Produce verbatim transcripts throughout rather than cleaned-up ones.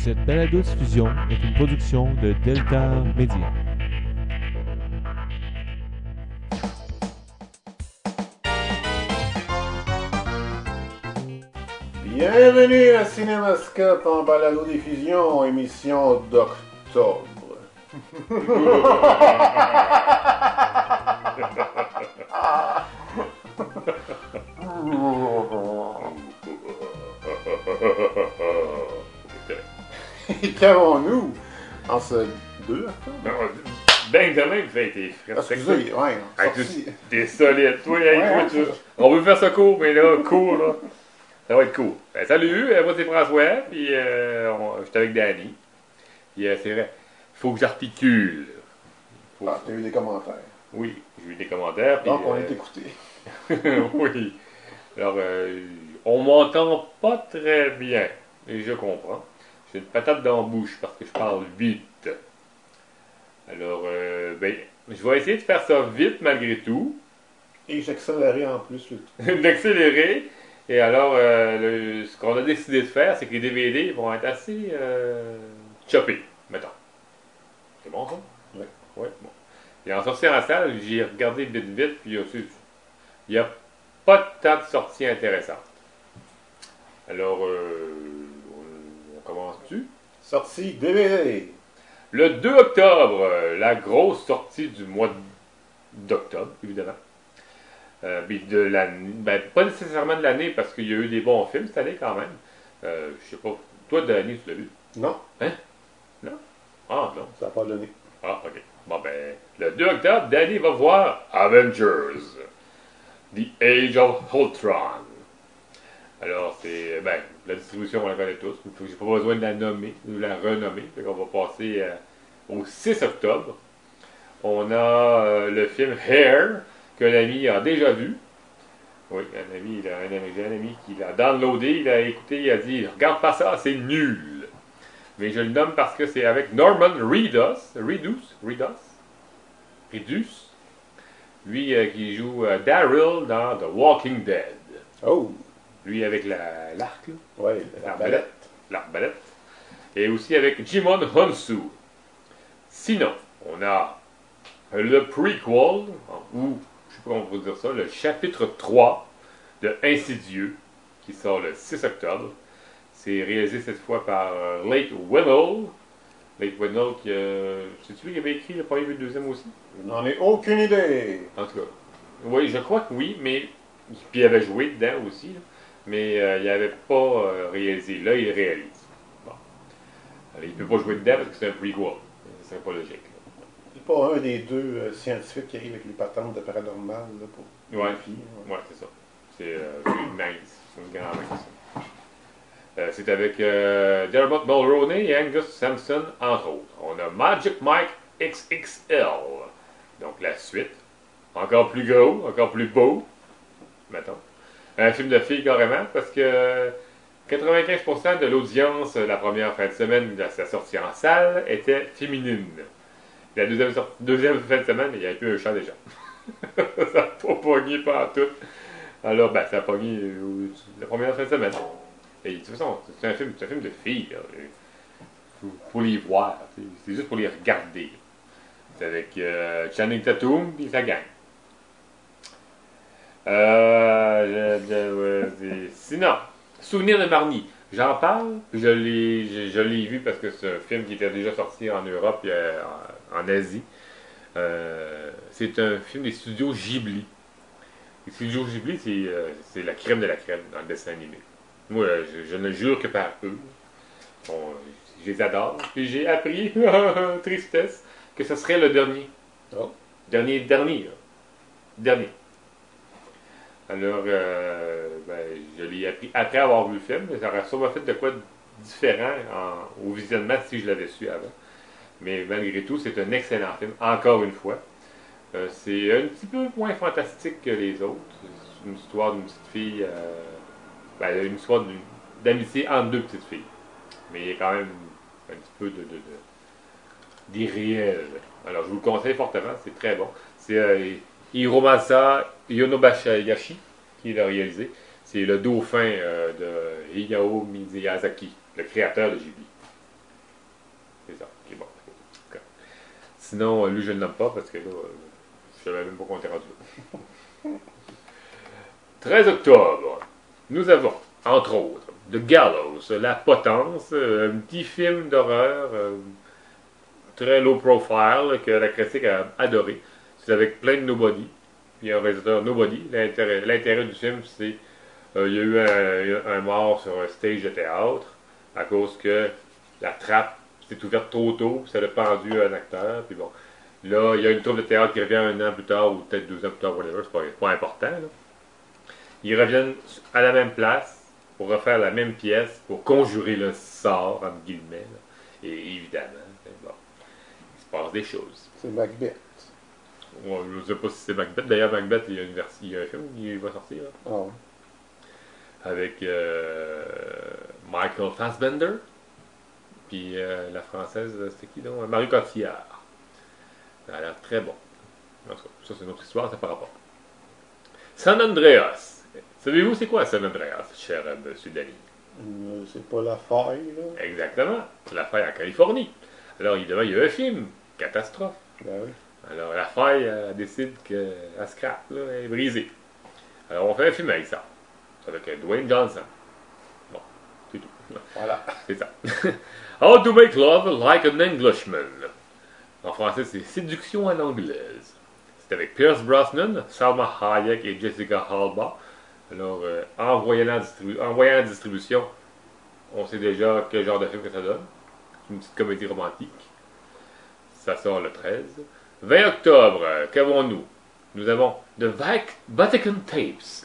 Cette balado-diffusion est une production de Delta Media. Bienvenue à Cinémascope en balado-diffusion, émission d'octobre. Qu'avons-nous en ce deux octobre? Ben de même, fait, t'es frais. Excusez, ouais. Hey, sorti. tu- T'es solide. Toi, hey, Ouais, toi, hein, tu- ça. on veut faire ça court, mais là, court, là. Ça va être court. Ben, salut, euh, moi c'est François, puis euh, on- je suis avec Danny. Puis euh, c'est vrai, faut que j'articule. Faut- Ah, t'as eu des commentaires. Oui, j'ai eu des commentaires. Puis, Donc, on euh, est écouté. oui. Alors, euh, on m'entend pas très bien. Et je comprends. J'ai une patate dans la bouche parce que je parle vite. Alors, euh, ben, je vais essayer de faire ça vite malgré tout. Et j'accélérais en plus le tout. D'accélérer. Et alors, euh, le- ce qu'on a décidé de faire, c'est que les D V D vont être assez euh, choppés, mettons. C'est bon ça? Oui. Oui, bon. Et en sortie en salle, j'ai regardé vite vite, puis aussi, il n'y a pas tant de sorties intéressantes. Alors, euh, on, on commence-tu? Sortie D V D. Le deux octobre, euh, la grosse sortie du mois d'octobre, évidemment. Euh, puis de l'année, ben, pas nécessairement de l'année, parce qu'il y a eu des bons films cette année quand même. Euh, je sais pas, toi, de l'année, tu l'as vu? Non, Ah, non. ça n'a pas donné. Ah, ok. Bon, ben, le deux octobre, Danny va voir Avengers, The Age of Ultron. Alors, c'est, ben, la distribution, on la connaît tous. Il faut- J'ai pas besoin de la nommer, de la renommer. Fait qu'on va passer euh, au six octobre. On a euh, le film Hair, qu'un ami a déjà vu. Oui, un ami, il a un ami, j'ai un ami qui l'a downloadé, il a écouté, il a dit « Regarde pas ça, c'est nul ». Mais je le nomme parce que c'est avec Norman Reedus, Reedus, Reedus, Reedus, lui euh, qui joue euh, Daryl dans The Walking Dead. Oh, Lui avec la- l'arc, là, ouais, la balette. l'arbalète. Et aussi avec Jimon Honsu. Sinon, on a le prequel, ou je sais pas comment on peut dire ça, le chapitre trois de Insidieux, qui sort le six octobre. C'est réalisé cette fois par euh, Lake Winnell. Lake Winnell, qui, euh, c'est-tu lui qui avait écrit le premier et le deuxième aussi? Je n'en ai aucune idée. En tout cas, oui, je crois que oui, mais puis il avait joué dedans aussi, là, mais euh, il n'avait pas euh, réalisé. Là, il réalise. Bon. Alors, il ne peut pas jouer dedans parce que c'est un prequel. Ce serait pas logique. Là. C'est pas un des deux euh, scientifiques qui arrive avec les patentes de paranormal là, pour Ouais. les filles. Ouais, c'est ça. C'est euh, c'est une mince. C'est une grande mince. Euh, c'est avec euh, Dermot Mulroney et Angus Sampson, entre autres. On a Magic Mike X X L. Donc la suite. Encore plus gros, encore plus beau. Mettons. Un film de filles carrément, parce que quatre-vingt-quinze pour cent de l'audience la première fin de semaine de sa sortie en salle était féminine. La deuxième, sor- deuxième fin de semaine, il n'y avait plus un chat déjà. Ça n'a pas pogné partout. Alors, ben, ça a pogné euh, la première fin de semaine. Et de toute façon, c'est un film, c'est un film de filles, là. Faut, faut les voir. C'est, c'est juste pour les regarder. C'est avec euh, Channing Tatum et sa gang. Euh, je- je- euh, c'est- sinon, Souvenir de Marnie. J'en parle, je l'ai, je, je l'ai vu parce que c'est un film qui était déjà sorti en Europe et euh, en, en Asie. Euh, c'est un film des studios Ghibli. Les studios Ghibli, c'est, euh, c'est la crème de la crème dans le dessin animé. Moi, euh, je, je ne jure que par eux. Bon, euh, je les adore. Puis j'ai appris, tristesse, que ce serait le dernier. Oh. Dernier, dernier. là. Dernier. Alors, euh, ben, je l'ai appris après avoir vu le film. Ça aurait sûrement fait de quoi de différent en- au visionnement si je l'avais su avant. Mais malgré tout, c'est un excellent film, encore une fois. Euh, c'est un petit peu moins fantastique que les autres. C'est une histoire d'une petite fille, euh, ben, une histoire d'une- d'amitié entre deux petites filles. Mais il y a quand même un petit peu de, de, de- d'irréel. Alors, je vous le conseille fortement, c'est très bon. C'est euh, Hiromasa Yonobayashi qui l'a réalisé. C'est le dauphin euh, de Hayao Miyazaki, le créateur de Ghibli. c'est ça. Ok, bon. Ok. Sinon, euh, lui, je ne l'aime pas parce que là, euh, je savais même pas qu'on était rendu là. treize octobre, nous avons, entre autres, The Gallows, La Potence, euh, un petit film d'horreur euh, très low profile que la critique a adoré. C'est avec plein de nobody. Puis un réalisateur nobody. L'intérêt, l'intérêt du film, c'est euh, il y a eu un, un mort sur un stage de théâtre à cause que la trappe s'est ouverte trop tôt, puis ça l'a pendu à un acteur. Puis bon, là, il y a une troupe de théâtre qui revient un an plus tard, ou peut-être deux ans plus tard, whatever, c'est pas, c'est pas important. Là. Ils reviennent à la même place pour refaire la même pièce, pour conjurer le sort, entre guillemets. Là. Et évidemment, bon, il se passe des choses. C'est Macbeth. Ouais, je ne sais pas si c'est Macbeth. D'ailleurs, Macbeth, il y a, une version, il y a un film qui va sortir. Là. Ah ouais. Avec euh, Michael Fassbender. Puis euh, la française, c'était qui donc? Marie Cotillard. Ça a l'air très bon. En tout cas, ça c'est une autre histoire, ça par rapport. San Andreas. Savez-vous c'est quoi San Andreas, cher euh, monsieur Dany? Euh, c'est pas la faille, là. Exactement. C'est la faille en Californie. Alors évidemment, il y a un film. Catastrophe. Ben oui. Alors la faille euh, décide qu'elle scrape, là, elle est brisée. Alors on fait un film avec ça. Avec euh, Dwayne Johnson. Bon, c'est tout. Voilà. C'est ça. How to make love like an Englishman. En français, c'est Séduction à l'anglaise. C'est avec Pierce Brosnan, Salma Hayek et Jessica Alba. Alors, euh, en, voyant la distribu- en voyant la distribution, on sait déjà quel genre de film que ça donne. C'est une petite comédie romantique. Ça sort le treize. vingt octobre, euh, qu'avons-nous? Nous avons The Vac- Vatican Tapes.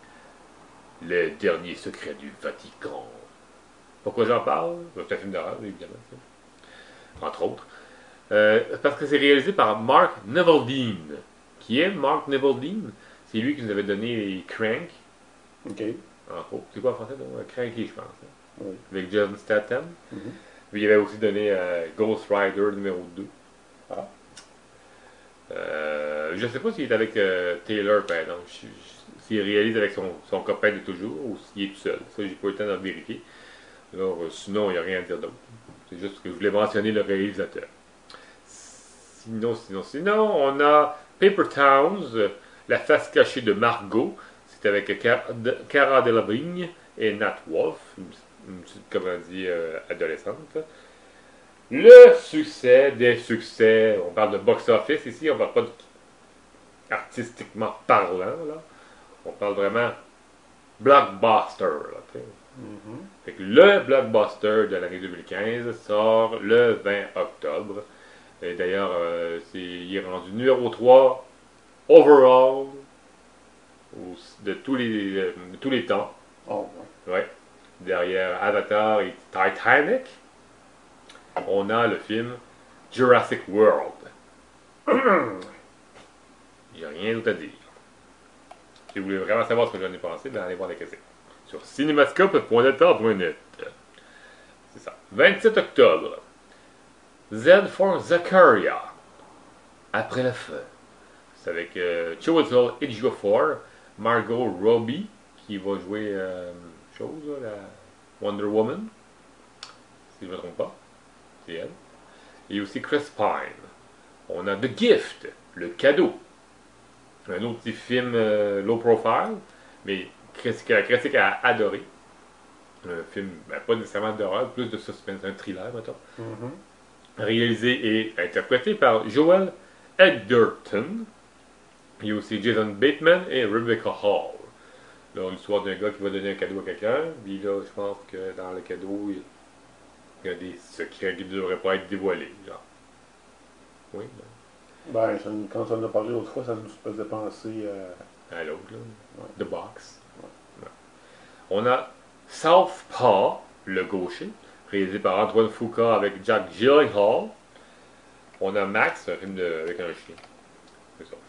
Les derniers secrets du Vatican. Pourquoi j'en parle? C'est un film d'horreur, évidemment. Ça. Entre autres. Euh, parce que c'est réalisé par Mark Neveldine. Qui est Mark Neveldine? C'est lui qui nous avait donné Crank. OK. Entre autres. C'est quoi en français? Donc? Cranky, je pense. Hein? Oui. Avec Jason Statham. Mm-hmm. Puis il avait aussi donné euh, Ghost Rider numéro deux. Ah. Euh, je ne sais pas s'il est avec euh, Taylor, par exemple. Je- je- S'il réalise avec son, son copain de toujours ou s'il est tout seul. Ça, j'ai pas eu le temps de le vérifier. Alors, euh, sinon, il n'y a rien à dire d'autre. C'est juste que je voulais mentionner le réalisateur. Sinon, sinon, sinon, on a Paper Towns, euh, La face cachée de Margot. C'est avec Cara, de, Cara Delevingne et Nat Wolff, une, une petite comédie euh, adolescente. Le succès des succès, on parle de box-office ici, on parle pas de artistiquement parlant, là. On parle vraiment blockbuster, là, tu sais. Mm-hmm. Fait que le blockbuster de l'année deux mille quinze sort le vingt octobre. Et d'ailleurs, euh, c'est, il est rendu numéro trois overall au- de tous les, euh, de tous les temps. Oh, ouais. Ouais. Derrière Avatar et Titanic, on a le film Jurassic World. J'ai rien d'autre à dire. Si vous voulez vraiment savoir ce que j'en ai pensé, ben allez voir les critiques. Sur cinémascope point net point net. C'est ça. vingt-sept octobre. Z for Zakaria. Après le feu. C'est avec euh, Chiwetel Ejiofor, Margot Robbie, qui va jouer euh, chose, là, la Wonder Woman. Si je ne me trompe pas. C'est elle. Et aussi Chris Pine. On a The Gift, le cadeau. Un autre petit film euh, low profile, mais que la critique a adoré. Un film, ben, pas nécessairement d'horreur, plus de suspense, un thriller, mettons. Mm-hmm. Réalisé et interprété par Joel Edgerton. Il y a aussi Jason Bateman et Rebecca Hall. Là, l'histoire d'un gars qui va donner un cadeau à quelqu'un. Puis là, je pense que dans le cadeau, il il y a des secrets qui ne devraient pas être dévoilés. Genre. Oui, ben, Ben, ça nous- quand on en a parlé l'autre fois, ça nous faisait penser à. à l'autre, là. Ouais. The Box. Ouais. On a Southpaw, le gaucher, réalisé par Antoine Foucault avec Jack Gyllenhaal. On a Max, un film de, avec un chien. C'est ça.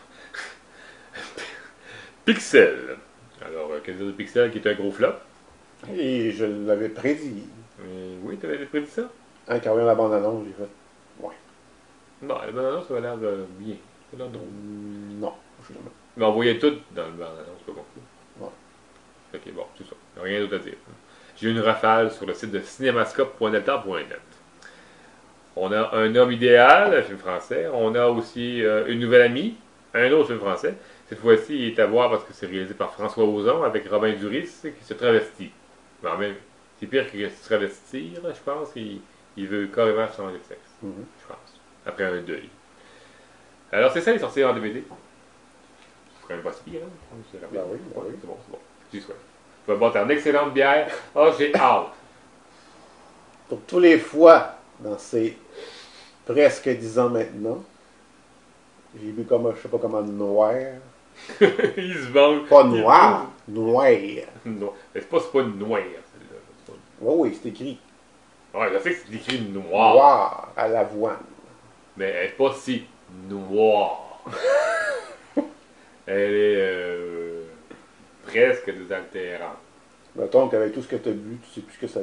Pixel. Alors, euh, qu'est-ce que c'est de Pixel qui est un gros flop? Et je l'avais prédit. Euh, oui, tu avais prédit ça? Hein, quand même la bande-annonce, j'ai fait. Ouais. Non, la bande-annonce, ça a l'air de bien. Ça a l'air drôle. Mm, non, finalement. Mais on voyait tout dans le bande-annonce, pas compris. Ouais. Fait que bon, c'est ça. Rien d'autre à dire. J'ai eu une rafale sur le site de cinémascope point net point net. On a Un homme idéal, un film français. On a aussi euh, Une nouvelle amie, un autre film français. Cette fois-ci, il est à voir parce que c'est réalisé par François Ozon avec Robin Duris qui se travestit. Mais en même, c'est pire que se travestir, je pense. Il, il veut carrément changer de sexe, Mhm. je pense. Après un deuil. Alors, c'est ça, il est sorti en D V D. C'est quand même pas si pire, hein? C'est rapide. Ben oui, ben Ouais, oui. c'est bon, c'est bon. J'y souhaite. Tu vas boire une excellente bière. Ah, j'ai hâte. Pour tous les fois, dans ces presque dix ans maintenant, j'ai bu comme, je sais pas comment, noir. Il se venge. Pas noir, noir. Non, mais c'est pas, c'est pas une noire, celle-là. C'est pas- Oui, oui, c'est écrit Ouais, je sais que c'est écrit noir, noir à l'avoine. mais elle est pas si noire. Elle est euh, presque désaltérante. Mettons qu'avec tout ce que tu as bu, tu sais plus ce que ça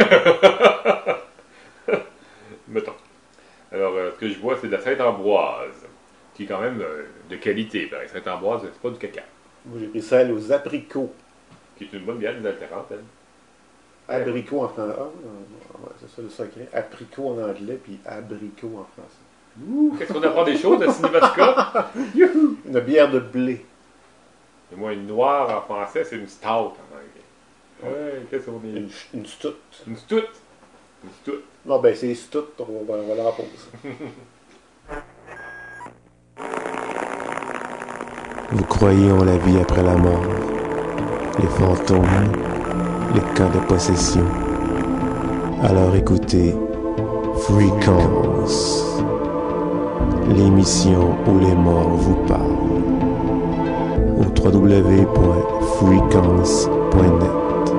goûte. Mettons. Alors, euh, ce que je bois, c'est de la Sainte-Ambroise, qui est quand même euh, de qualité. Ben, Sainte-Ambroise, c'est pas du caca. Moi, j'ai pris celle aux abricots. Qui est une bonne bière désaltérante, elle. Abricot en français. Ah, ouais, c'est ça le secret. Apricot en anglais, puis abricot en français. Ouh, qu'est-ce qu'on apprend des choses à Cinématica? Une bière de blé. Et moi, une noire en français, c'est une stout en anglais. Ouais, qu'est-ce qu'on est? Une, une stout. Une stout. Une stout. Non, ben c'est stout, on va, on va la reposer. Vous croyez en la vie après la mort, les fantômes, les cas de possession. Alors écoutez Frequence, l'émission où les morts vous parlent. Au w w w point frequence point net.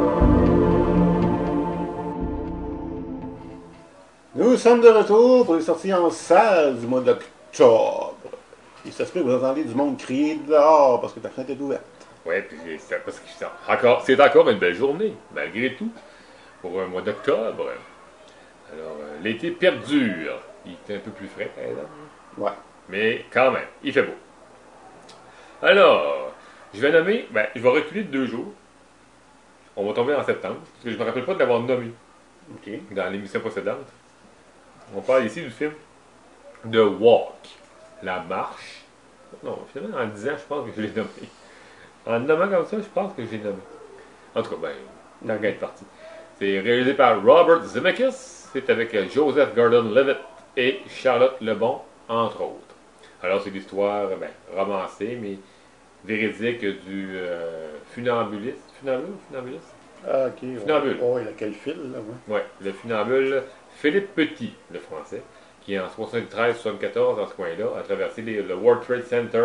Nous sommes de retour pour les sorties en salle du mois d'octobre. Et ça se peut que vous entendez du monde crier dehors parce que ta fenêtre est ouverte. Ouais, puis c'est parce que c'est encore, c'est encore une belle journée, malgré tout, pour un mois d'octobre. Alors, euh, l'été perdure. Il était un peu plus frais, par exemple. Ouais. Mais quand même, il fait beau. Alors, je vais nommer, ben, je vais reculer de deux jours. On va tomber en septembre, parce que je ne me rappelle pas de l'avoir nommé OK. dans l'émission précédente. On parle ici du film The Walk, la marche. Non, finalement, en disant, je pense que je l'ai nommé. En le nommant comme ça, je pense que je l'ai nommé. En tout cas, ben, tant qu'à être parti. C'est réalisé par Robert Zemeckis. C'est avec Joseph Gordon-Levitt et Charlotte Lebon, entre autres. Alors, c'est l'histoire, ben, romancée, mais véridique du euh, funambuliste. Funambule? Funambuliste? Ah, OK. Ouais. Funambule. Oh, il a quel fil, là, ouais. Ouais, le funambule Philippe Petit, le français, qui en soixante-treize soixante-quatorze, dans ce coin-là, a traversé les- le World Trade Center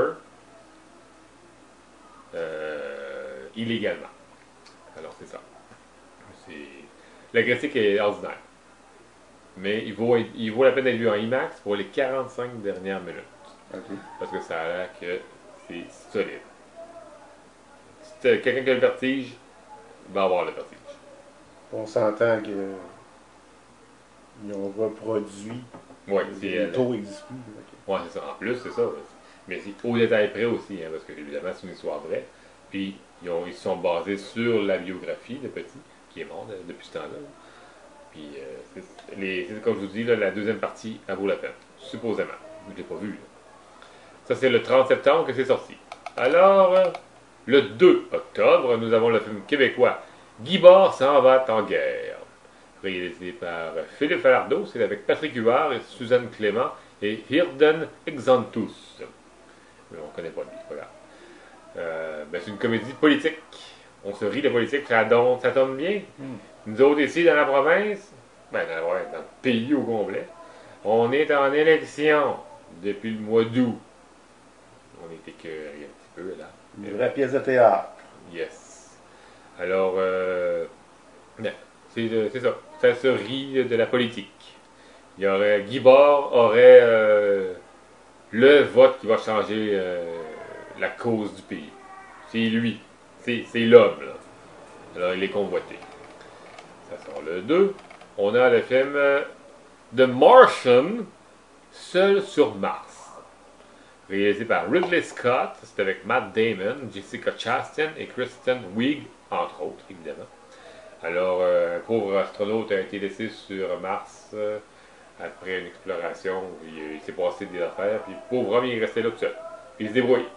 euh, illégalement. Alors, c'est ça. C'est... La critique est ordinaire. Mais il vaut, il vaut la peine d'être vu en IMAX pour les quarante-cinq dernières minutes. OK. Parce que ça a l'air que c'est solide. Si t'as quelqu'un qui a le vertige, va avoir le vertige. On s'entend que ils ont reproduit. Oui, c'est Les elle. taux existent plus. OK. Ouais, c'est ça. En plus, c'est ça. Mais c'est au détail près aussi, hein, parce que évidemment, c'est une histoire vraie. Puis, ils, ont, ils se sont basés sur la biographie de Petit, qui est mort de- depuis ce temps-là. Puis, euh, c'est, les, c'est comme je vous dis, là, la deuxième partie, elle vaut la peine. Supposément. Je ne l'ai pas vu. Là. Ça, c'est le trente septembre que c'est sorti. Alors, euh, le deux octobre, nous avons le film québécois Guy Bord s'en va en guerre. Réalisé par Philippe Falardeau, c'est avec Patrick Huard et Suzanne Clément et Hirden Exantus. Mais on ne connaît pas lui, c'est pas grave. Euh, ben, c'est une comédie politique. On se rit de politique, ça, donne, ça tombe bien. Mm. Nous autres ici, dans la province, ben, dans, ouais, dans le pays au complet, on est en élection depuis le mois d'août. On est écœurés un petit peu, là. Une vraie pièce de théâtre. Yes. Alors, euh, ben, c'est, euh, c'est ça. Ça se rit de la politique. Il y aurait, Guy Bord aurait euh, le vote qui va changer euh, la cause du pays. C'est lui. C'est, c'est l'homme, là. Alors, il est convoité. Ça sort le deux. On a le film euh, The Martian, Seul sur Mars. Réalisé par Ridley Scott. C'est avec Matt Damon, Jessica Chastain et Kristen Wiig, entre autres, évidemment. Alors, euh, un pauvre astronaute a été laissé sur Mars euh, après une exploration, il, il s'est passé des affaires, puis le pauvre homme, il est resté là tout seul. Puis il se débrouille.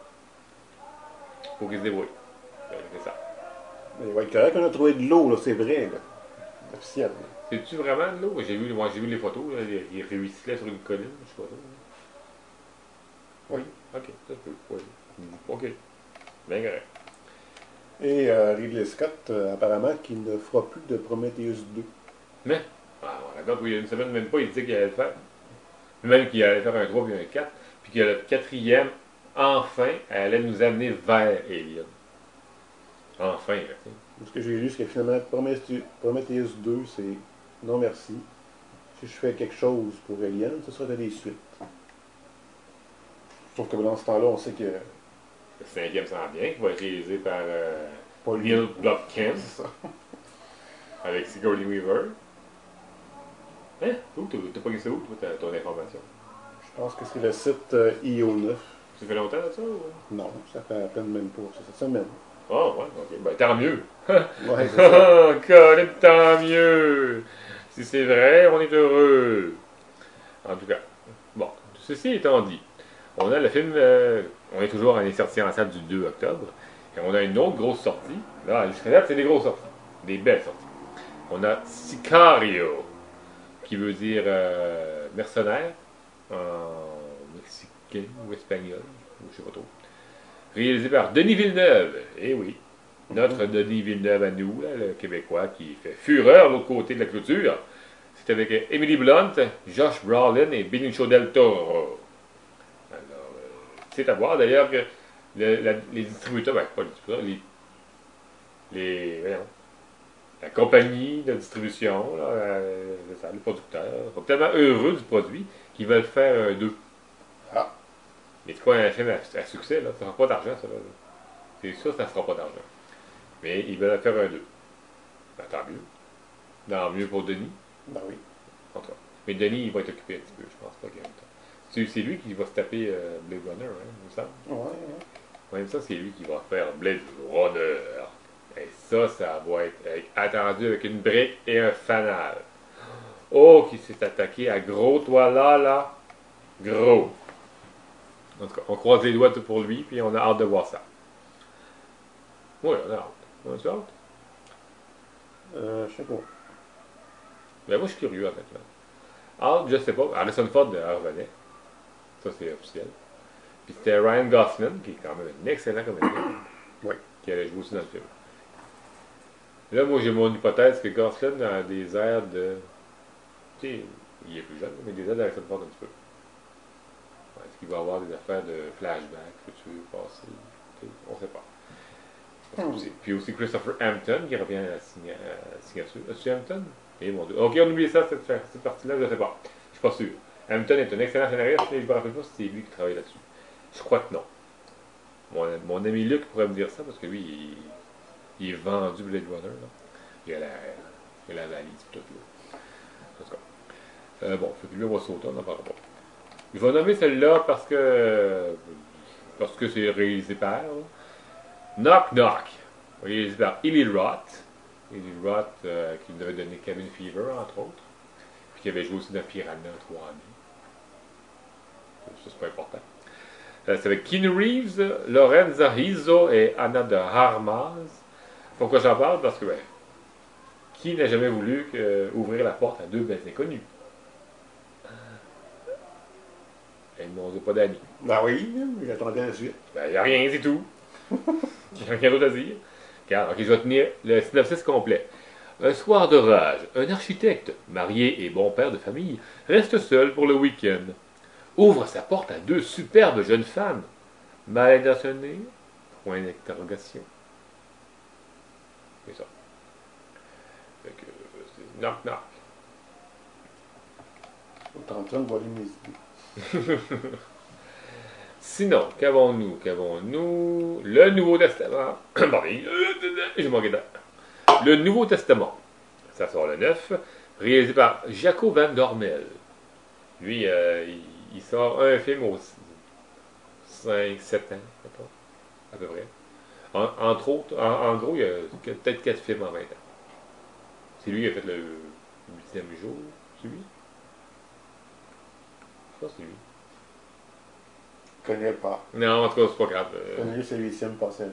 Faut qu'il se débrouille. Ben, c'est ça. Mais il va être correct qu'on a trouvé de l'eau, là, c'est vrai, là. Officiel. Là. C'est-tu vraiment de l'eau? J'ai vu, moi, j'ai vu les photos, là, il, il ruisselait sur une colline, je sais pas. Oui, ok, ça se peut. Oui. Ok. Bien correct. Et euh, Ridley Scott, euh, apparemment, qu'il ne fera plus de Prometheus deux. Mais, ah, on raconte, oui, il y a une semaine, même pas, il disait qu'il allait le faire. Même qu'il allait faire un trois puis un quatre, puis que le quatrième, enfin, allait nous amener vers Alien. Enfin, là, tu sais. Ce que j'ai lu, c'est que finalement, Prometheus Prometheus deux, c'est non merci. Si je fais quelque chose pour Alien, ce sera des suites. Sauf que dans ce temps-là, on sait que. Le cinquième s'en vient, qui va être réalisé par euh, Pas lui. Neil Blomkamp, C'est ça. avec Sigourney Weaver. Hein? Où t'as t'as pas vu ça où, toi, ta- ton information? Je pense que c'est le site euh, I O neuf. Ça fait longtemps, ça, ou? Non, ça fait à peine même pas. C'est cette semaine. Ah, ouais, ok. Ben, tant mieux. Ouais, c'est ça. Ah, Colin, tant mieux. Si c'est vrai, on est heureux. En tout cas, bon, ceci étant dit, on a le film, euh, on est toujours en sorti en salle du deux octobre, et on a une autre grosse sortie. Là, jusqu'à là, c'est des grosses sorties, des belles sorties. On a Sicario, qui veut dire euh, mercenaire, en mexicain ou espagnol, ou je sais pas trop. Réalisé par Denis Villeneuve, eh oui, notre Denis Villeneuve à nous, là, le Québécois qui fait fureur de l'autre côté de la clôture. C'est avec euh, Emily Blunt, Josh Brolin et Benicio del Toro. Alors, euh, c'est à voir d'ailleurs que le- la- les distributeurs, ben, pas les distributeurs, les, les voyons, la compagnie de distribution, là, euh, c'est ça, les producteurs, sont tellement heureux du produit qu'ils veulent faire un deux. Ah. Mais c'est quoi un film à, à succès, là? Ça ne fera pas d'argent, ça. Là. C'est sûr que ça ne fera pas d'argent. Mais ils veulent faire un deux. Ben, tant mieux. Tant mieux pour Denis. Ben oui. En tout cas. Mais Denis, il va être occupé un petit peu, je pense pas qu'il y ait le temps. C'est c'est lui qui va se taper euh, Blade Runner, hein, il me semble. Ouais, ouais. Même ça, c'est lui qui va faire Blade Runner. Et ça, ça va être avec- attendu avec une brique et un fanal. Oh, qui s'est attaqué à gros, toi là, là. Gros. En tout cas, on croise les doigts tout pour lui, puis on a hâte de voir ça. Oui, on a hâte. On a hâte? Euh, je sais pas. Ben, moi, je suis curieux, honnêtement. Hâte, je sais pas. Harrison Ford euh, revenait. Ça, c'est officiel. Puis c'était Ryan Gosling, qui est quand même un excellent comédien, Oui. qui allait jouer aussi dans le film. Là, moi, j'ai mon hypothèse que Gosling a des airs de. Tu sais, il est plus jeune, mais des airs d'Harrison Ford un petit peu. Est-ce qu'il va avoir des affaires de flashback, futur, passé? Tu sais, on ne sait pas. Hmm. Aussi- Puis aussi Christopher Hampton qui revient à la signa- à la signature. Est-ce Hampton? Eh mon Dieu. Ok, on oublie ça, cette, cette partie-là, je ne sais pas. Je suis pas sûr. Hampton est un excellent scénariste, mais je ne me rappelle pas si c'est lui qui travaille là-dessus. Je crois que non. Mon, mon ami Luc pourrait me dire ça parce que lui, il, il est vendu Blade Runner. Là. Il a la, il a la valise tout là. En tout cas. Euh, bon, fait que lui, on va sauter, on n'en parlera pas. Je vais nommer celle-là parce que parce que c'est réalisé par Knock Knock, réalisé par Eli Roth. Eli Roth euh, qui nous avait donné Cabin Fever, entre autres, puis qui avait joué aussi dans Piranha trois D. Ça, c'est pas important. Euh, c'est avec Keanu Reeves, Lorenza Rizzo et Anna de Armas. Pourquoi j'en parle? Parce que, ben, qui n'a jamais voulu que, ouvrir la porte à deux belles inconnues? Ils m'ont dit pas d'amis. Ben oui, j'attendais la suite. Ben, il n'y a rien, c'est tout. Il n'y a rien d'autre à dire. Car, ok, je vais tenir le synopsis complet. Un soir d'orage, un architecte, marié et bon père de famille, reste seul pour le week-end. Ouvre sa porte à deux superbes jeunes femmes. Mal intentionnées? Point d'interrogation. C'est ça. Fait que, euh, c'est knock knock. T'es en train de voler mes idées. Sinon, qu'avons-nous? Qu'avons-nous? Le Nouveau Testament. Bon, je m'en regarde. Le Nouveau Testament. Ça sort le neuf. Réalisé par Jaco Van Dormel. Lui, euh, il, il sort un film aux cinq sept ans, mettons, à peu près. En, entre autres, en, en gros, il y a peut-être quatre films en vingt ans. C'est lui qui a fait le huitième jour, c'est lui? pense que c'est lui. Je connais pas. Non, en tout cas, c'est pas grave. Je connais juste le huitième passage.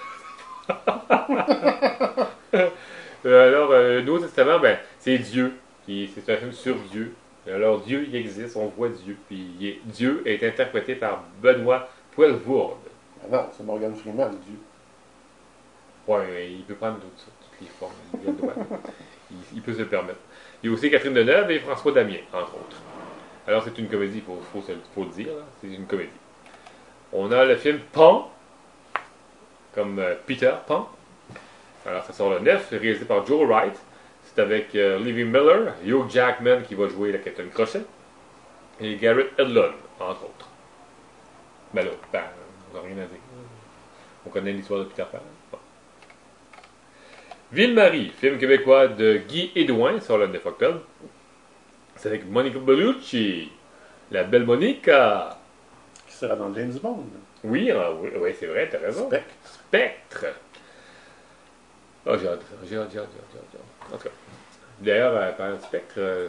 Euh, alors, euh, le Nouveau Testament, ben, c'est Dieu. Qui- C'est un film sur Dieu. Alors, Dieu, il existe, on voit Dieu. Puis il est- Dieu est interprété par Benoît Poelvoorde. Ah non, c'est Morgan Freeman, Dieu. Ouais, mais il peut prendre toutes, toutes les formes. Il a le droit. Il, il peut se le permettre. Il y a aussi Catherine Deneuve et François Damien, entre autres. Alors, c'est une comédie, il faut, faut, se- faut le dire. là. C'est une comédie. On a le film Pan, comme euh, Peter Pan. Alors, ça sort le neuf, réalisé par Joe Wright. C'est avec euh, Livy Miller, Hugh Jackman qui va jouer la Captain Crochet, et Garrett Hedlund, entre autres. Ben là, ben, on n'a rien à dire. On connaît l'histoire de Peter Pan. Bon. Ville-Marie, film québécois de Guy Hédouin, sort le neuf octobre. C'est avec Monica Bellucci, la belle Monica. Qui sera dans James Bond. Oui, ah, oui, oui c'est vrai, t'as raison. Spectre. Spectre. Oh, j'ai hâte, j'ai hâte, j'ai hâte, j'ai hâte, j'ai hâte. En tout cas. D'ailleurs, euh, par Spectre, euh,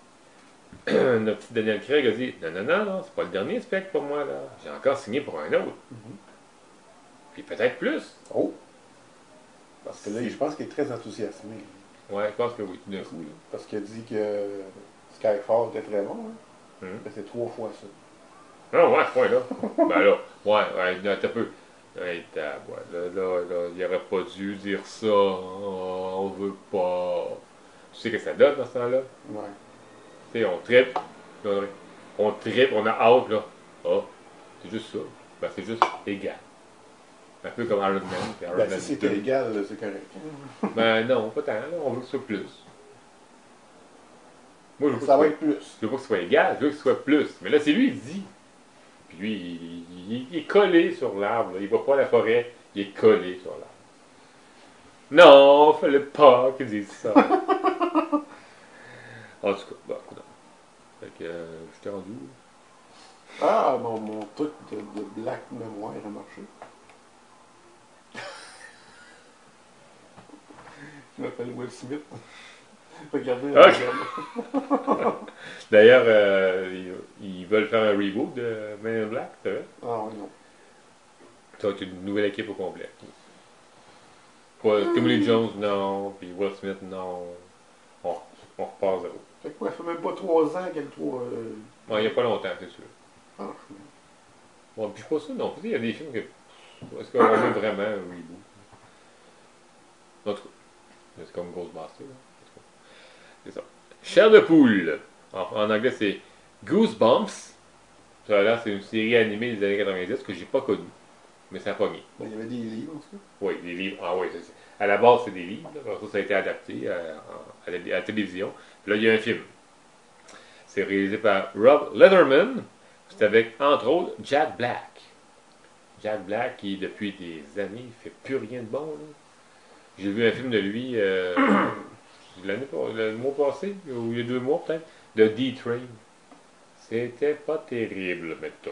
notre petit Daniel Craig a dit non, non, non, non, c'est pas le dernier Spectre pour moi, là. J'ai encore signé pour un autre. Mhm. Puis peut-être plus. Oh! Parce que là, je pense qu'il est très enthousiasmé. Ouais, je pense que oui, tout d'un coup. Là. Parce qu'il a dit que Skyfall était très bon. Hein? Hum. Mais c'est trois fois ça. Ah ouais, à ce point-là. Ben là, ouais, ouais, là, t'as peu. Hey, t'as, ouais, là, là, là, il aurait pas dû dire ça. Oh, on veut pas. Tu sais que ça donne dans ce temps-là? Ouais. Tu sais, on trippe. là, On trippe, on a hâte, là. Ah, c'est juste ça. Ben, c'est juste égal. Un peu comme Iron Man. Puis Iron Ben, Man si c'était deux. égal, là, c'est correct. Ben non, pas tant, là. On veut que ce soit plus. Moi, je veux Ça pas va que être plus. je veux pas que ce soit égal, je veux que ce soit plus. Mais là, c'est lui, il dit. Puis lui, il, il- il est collé sur l'arbre. là. Il va pas à la forêt, il est collé sur l'arbre. Non, fallait pas qu'il dise ça. En tout cas, bon, écoute. Fait que, euh, je t'ai rendu. Ah, mon, mon truc de, de Black Mémoire a marché. Je m'appelle Will Smith. Regardez. Ok. Regardez. D'ailleurs, euh, ils, ils veulent faire un reboot de Men in Black, c'est vrai? Ah oui, non. Ça va être une nouvelle équipe au complet. Pas Tommy Lee Jones, non. Puis Will Smith, non. On, on repart à zéro. Fait que moi, ça fait même pas trois ans qu'elle trouve. Euh... Ouais, il n'y a pas longtemps, c'est sûr. Franchement. Bon, puis je suis pas sûr non plus. Il y a des films que. Est-ce qu'on veut vraiment un reboot? En tout cas, c'est comme Ghostbusters. là. En tout cas, c'est ça. Chair de poule. En, en anglais, c'est Goosebumps. Ça là, c'est une série animée des années quatre-vingt-dix que j'ai pas connue. Mais ça a pogné. Ben, il y avait des livres, en tout cas. Oui, des livres. Ah oui, c'est ça. À la base, c'est des livres. Là. Après ça, ça a été adapté à, à la, à la télévision. Puis là, il y a un film. C'est réalisé par Rob Letterman. C'est avec, entre autres, Jack Black. Jack Black, qui, depuis des années, ne fait plus rien de bon. là. J'ai vu un film de lui euh, l'année pas- le mois passé, ou il y a deux mois peut-être, de D-Train. C'était pas terrible, mettons.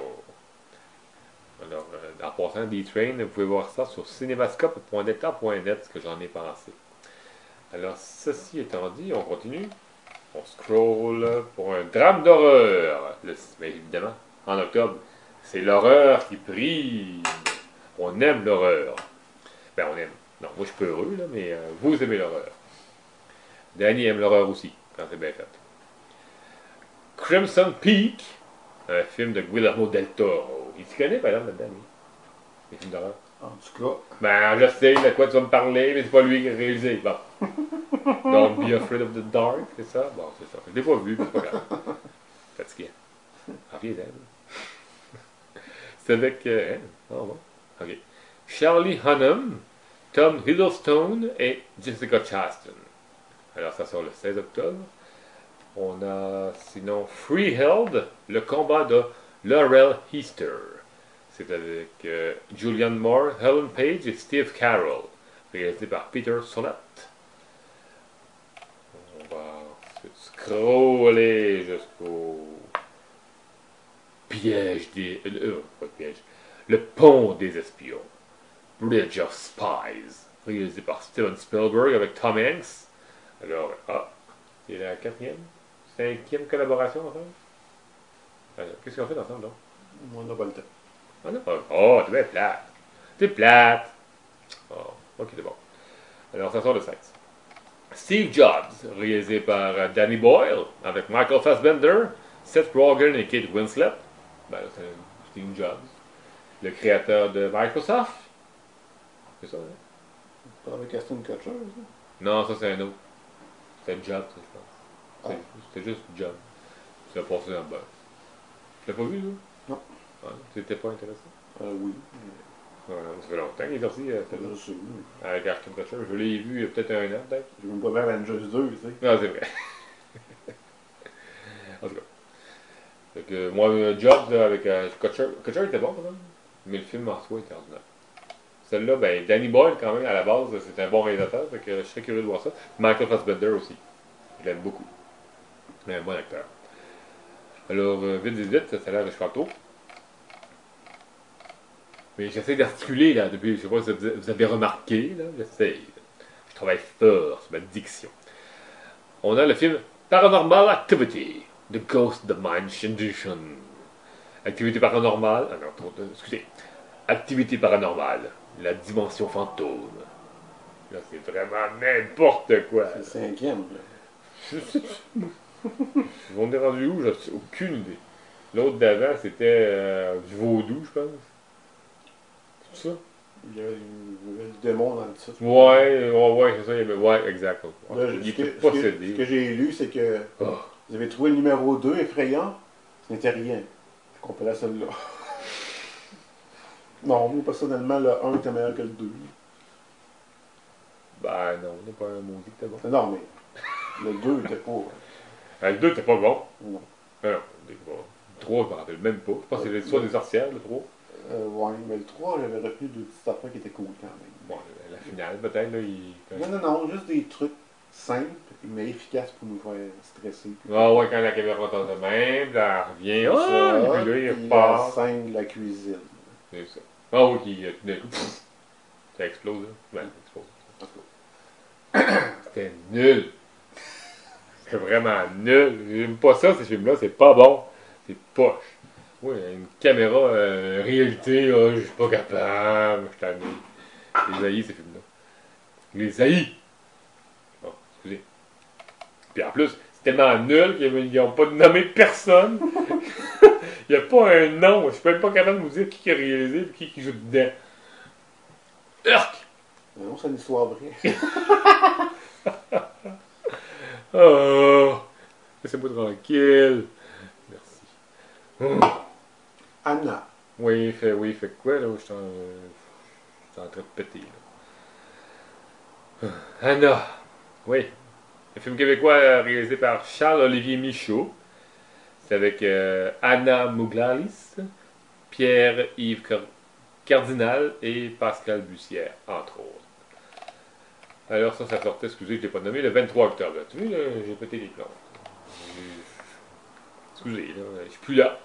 Alors, euh, en passant D-Train, vous pouvez voir ça sur cinémascope point neta point net, ce que j'en ai pensé. Alors, ceci étant dit, on continue. On scroll pour un drame d'horreur. Le- Mais évidemment, en octobre, c'est l'horreur qui prime. On aime l'horreur. Ben, on aime. Non, moi je suis peu heureux, là, mais euh, vous aimez l'horreur. Danny aime l'horreur aussi, quand c'est bien fait. Crimson Peak, un film de Guillermo del Toro. Il s'y connaît, par exemple, là-dedans, lui, les films d'horreur. En tout cas. Ben, je sais de quoi tu vas me parler, mais c'est pas lui qui a réalisé. Bon. Don't be afraid of the dark, c'est ça? Bon, c'est ça. Je l'ai pas vu, mais c'est pas grave. Fatigué. Reviens-en. C'est avec. Euh, hein? Oh, bon. Ok. Charlie Hunnam, Tom Hiddleston et Jessica Chastain. Alors, ça sort le seize octobre. On a sinon Freeheld, le combat de Laurel Easter. C'est avec euh, Julianne Moore, Helen Page et Steve Carroll. Réalisé par Peter Sollett. On va scroller jusqu'au piège des. Euh, euh, pas piège. Le pont des espions. Bridge of Spies. Réalisé par Steven Spielberg avec Tom Hanks. Alors, ah, c'est la quatrième, cinquième collaboration, enfin. Alors, qu'est-ce qu'on fait ensemble, donc? On n'a pas le temps. Ah non? Oh, t'es bien plate. T'es plate. Oh, ok, c'est bon. Alors, ça sort le seize. Steve Jobs, réalisé par euh, Danny Boyle, avec Michael Fassbender, Seth Rogen et Kate Winslet. Ben, c'est Steve Jobs, le créateur de Microsoft. C'est ça, hein? Pas avec Aston Kutcher, ça? Non, ça c'est un autre. C'était Jobs, ça, je pense. Ah. C'était- C'était juste Jobs. Ça a passé dans le bas. Tu l'as pas vu, là? Non. Ah, T'étais pas intéressé? Euh, oui. Ouais, ça fait longtemps qu'il est sorti, euh, Je celui-là. sais. mais Avec Ashton Kutcher. Je l'ai vu il y a peut-être un an, peut-être. J'ai même pas vu Avengers deux, tu sais. Non, c'est vrai. En tout cas. Fait que, moi, euh, Jobs, là, avec euh, Kutcher. Kutcher était bon, quand même. Mais le film en soi était ordinaire. Celle-là, ben, Danny Boyle, quand même, à la base, c'est un bon réalisateur. Fait que je serais curieux de voir ça. Michael Fassbender aussi. Je l'aime beaucoup. Il est un bon acteur. Alors, euh, vite, vite, vite, ça a l'air de Chicago. Mais j'essaie d'articuler, là, depuis, je sais pas si vous vous avez remarqué, là, j'essaie. Je travaille fort sur ma diction. On a le film Paranormal Activity, The Ghost Dimension. Activité paranormale, ah non, trop, euh, excusez. Activité paranormale, la dimension fantôme. Là, c'est vraiment n'importe quoi. C'est le cinquième, là. Je sais pas. On est rendu où? J'en ai aucune idée. L'autre d'avant, c'était euh, du vaudou, je pense. C'est ça? Il y avait, il y avait le démon dans le titre. Ouais, ouais, ouais, c'est ça. Il y avait, ouais, exact. Là, Il ce était que, ce que- possédé. ce que j'ai lu, c'est que Oh. vous avez trouvé le numéro deux effrayant, ce n'était rien. Je comprends celle-là. Non, moi, personnellement, le un était meilleur que le deux. Ben non, on n'est pas un maudit que t'es bon. Non, mais le deux était pas. Ah, le deux, t'es pas bon. Non. Ah non, le trois, je me rappelle même pas. Je pense que c'est l'histoire des sorcières, le trois. Euh, ouais, mais le trois, j'avais retenu deux petites affaires qui étaient cool quand même. Bon, la finale, peut-être, là, il. Non, non, non, juste des trucs simples, mais efficaces pour nous faire stresser. Ah ouais, quand la caméra retourne de même, puis elle revient, ah, Ça, et puis là, il puis repart. la scène de la cuisine. C'est ça. Ah oui, qui, euh, tout d'un coup, pff, ça explose, là. Ouais, ça explose. En tout cas. C'était nul. C'est vraiment nul. J'aime pas ça, ces films-là, c'est pas bon. C'est poche. Oui, une caméra euh, réalité, là, je suis pas capable, je suis tanné. Les haïs, ces films-là. Les haïs! Bon, excusez. Puis en plus, c'est tellement nul qu'ils n'ont pas nommé personne. Il n'y a pas un nom. Je suis même pas capable de vous dire qui a réalisé et qui, qui joue dedans. Urk! Non, c'est une histoire vraie. Oh! Laissez-moi tranquille. Merci. Hum. Anna. Oui, fait, oui, fait quoi, là? Je suis en, je suis en train de péter, là. Anna. Oui. Un film québécois euh, réalisé par Charles-Olivier Michaud. C'est avec euh, Anna Mouglalis, Pierre-Yves Car- Cardinal et Pascal Bussière, entre autres. Alors ça, ça sortait, excusez, je ne l'ai pas nommé, le vingt-trois octobre. Tu vois, là, j'ai pété les plombs. J'ai- Excusez, là, je suis plus là.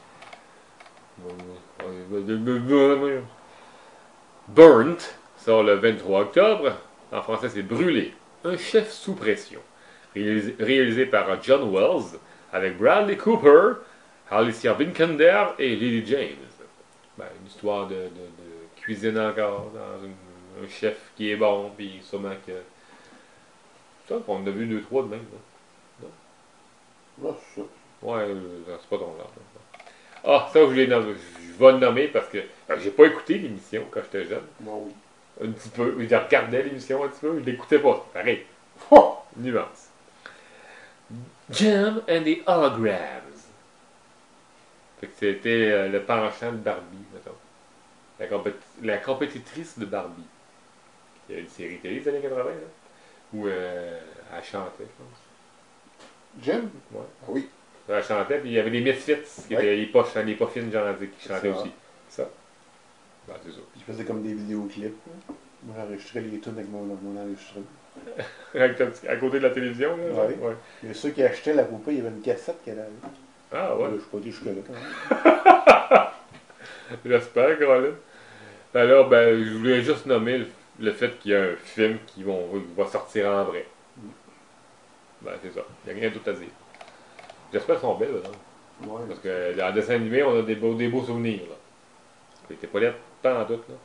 Burnt sort le vingt-trois octobre. En français, c'est Brûlé. Un chef sous pression. Réalisé, réalisé par John Wells, avec Bradley Cooper, Alicia Vikander et Lily James. Ben, une histoire de, de, de cuisine encore, dans une- un chef qui est bon, puis sûrement que... Ça, on en a vu deux, trois de même. Là. Là, c'est ça. Ouais, euh, c'est pas ton genre. Ah, ça, je, l'ai nommé- je vais le nommer parce que ben, j'ai pas écouté l'émission quand j'étais jeune. Bon, oui. Un petit peu. Je regardais l'émission un petit peu, je l'écoutais pas. Pareil. Oh! Nuance. Jam and the Holograms. Fait que c'était euh, le penchant de Barbie, mettons. La, compéti- la compétitrice de Barbie. Il y a une série télé des années quatre-vingts, là. Où euh, elle chantait, je pense. Jim? Ouais. Ah oui. Elle chantait, puis il y avait des Misfits, qui Ouais. étaient les poches, les poffines genre qui chantaient ça. aussi. Ça. Ben, c'est ça. Puis je faisais comme des vidéoclips. là. Moi, j'enregistrais les tunes avec mon, mon enregistreur. Avec ton petit- à côté de la télévision, là? genre? Ouais. Il y a ceux qui achetaient la poupée, il y avait une cassette qu'elle avait. Ah ouais. Là, je suis pas dit jusque-là quand même. J'espère, Caroline. Alors, ben, je voulais juste nommer le, le fait qu'il y a un film qui vont- va sortir en vrai. Ben, c'est ça. Il n'y a rien d'autre à dire. J'espère qu'ils sont belles, là. Ouais. Parce que dans le dessin animé, on a des beaux, des beaux souvenirs. Là. C'était pas là, pas en tout. Là.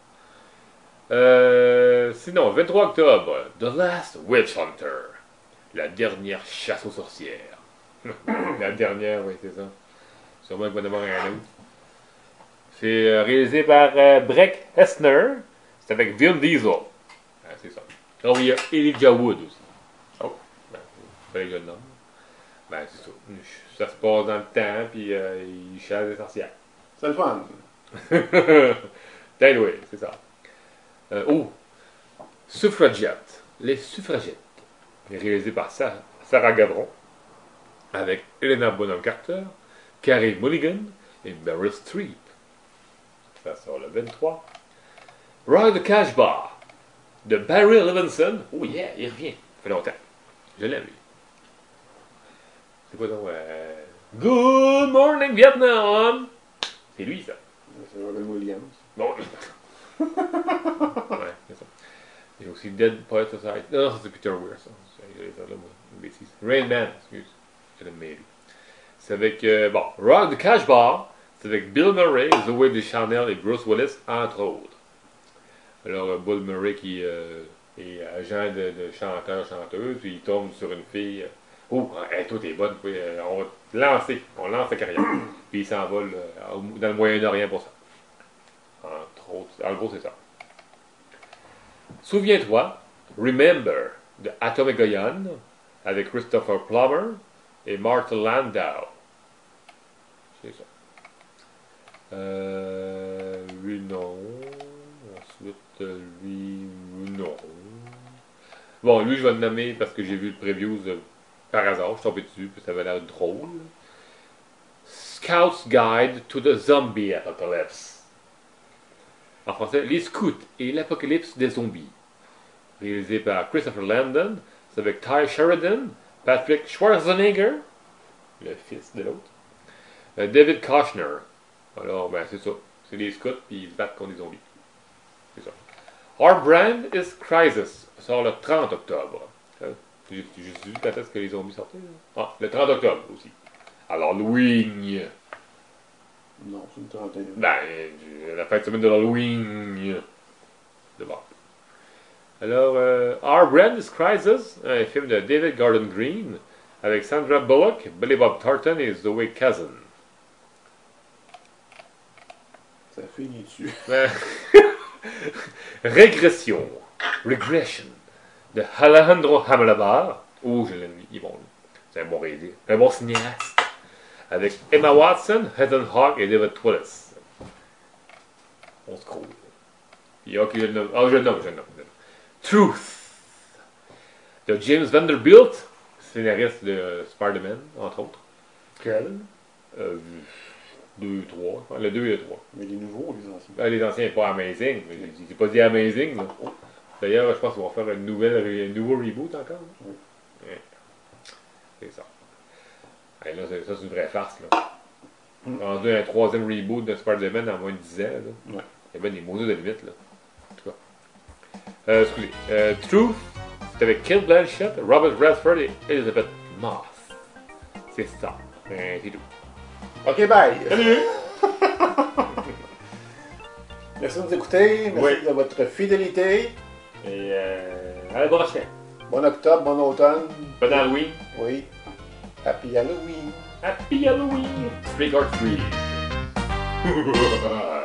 Euh, sinon, vingt-trois octobre, The Last Witch Hunter. La dernière chasse aux sorcières. La dernière, oui, c'est ça. Sûrement qu'il va y en avoir un autre. C'est euh, réalisé par euh, Breck Hessner. C'est avec Vin Diesel. Ah, c'est ça. Alors, il y a Elijah Wood aussi. Oh, ben, il fallait que je le nomme. Ben, c'est ça. Ça se passe dans le temps, puis euh, il chasse des sorcières. C'est le fun. Peut-être, oui, c'est ça. Euh, oh, Suffragette. Les suffragettes. Réalisé par Sarah, Sarah Gavron. Avec Helena Bonham Carter, Carey Mulligan et Meryl Streep. Ça sort le vingt-trois. Ride the Cash Bar de Barry Levinson. Oh yeah, il revient. Ça fait longtemps. Je l'aime, lui. C'est quoi donc? Euh... Good Morning Vietnam! C'est lui, ça. C'est Robin Williams. Bon. Ouais, c'est ça. Il y a aussi Dead Poet Society. Non, non, c'est Peter Weir, ça. J'ai ça là, moi. Une bêtise. Rain Man, excuse. Je l'aime bien, lui. C'est avec, euh, bon, Ride the Cash Bar. C'est avec Bill Murray, Zoé Deschanel et Bruce Willis, entre autres. Alors, euh, Bill Murray qui euh, est agent de, de chanteur-chanteuse, puis il tombe sur une fille. Oh, hey, toi, t'es bonne, puis, euh, on va te lancer, on lance ta carrière. Puis il s'envole euh, dans le Moyen-Orient pour ça. Entre autres, en gros, c'est ça. Souviens-toi, Remember, de Atomic Goyan, avec Christopher Plummer et Martha Landau. C'est ça. Euh, lui, non. Ensuite, lui, non. Bon, lui, je vais le nommer parce que j'ai vu le preview de, par hasard. Je suis tombé dessus, puis ça avait l'air drôle. Scout's Guide to the Zombie Apocalypse. En français, Les Scouts et l'apocalypse des zombies. Réalisé par Christopher Landon. C'est avec Ty Sheridan, Patrick Schwarzenegger, le fils de l'autre, euh, David Koechner. Alors, ben, c'est ça. C'est des scouts, puis ils se battent contre des zombies. C'est ça. Our Brand is Crisis. Ça sort le trente octobre. J'ai juste vu quand est-ce que les zombies sortaient. Là. Ah, le trente octobre aussi. Alors, Halloween. Non, c'est une trentaine. Ben, la fin de semaine de l'Halloween. De bord. Alors, euh, Our Brand is Crisis, un film de David Gordon Green, avec Sandra Bullock, Billy Bob Thornton et Zoe Kazan. Ça finit dessus. Régression, Regression, de Alejandro Amenábar. Oh, je l'aime, il est bon. C'est un bon réalisé, un bon cinéaste. Avec Emma Watson, Ethan Hawke et David Twillis. On se croule. Il y a aucun nom. Ah, je le nomme, je le nomme. Truth, de James Vanderbilt, scénariste de Spider-Man, entre autres. Quel? Euh, deux, trois. Le deux et le trois. Mais les nouveaux, les anciens. Ah, les anciens, pas Amazing. J'ai pas dit Amazing. Là. D'ailleurs, je pense qu'ils vont faire une nouvelle, un nouveau reboot encore. Oui. Ouais. C'est ça. Et là, c'est, ça, c'est une vraie farce. Là. Mm. Rendu un troisième reboot de Spider-Man en moins de dix ans. Là. Ouais. Il y avait des maudits de limite. Là. En tout cas. Euh, excusez. Euh, Truth, c'est avec Kate Blanchett, Robert Redford et Elizabeth Moss. C'est ça. Euh, c'est tout. Ok, bye. Salut! Merci de nous écouter. Merci Oui. de votre fidélité. Et euh, à la prochaine. Bon octobre, bon automne. Bon Halloween. Oui. Happy Halloween. Happy Halloween. Trick or treat.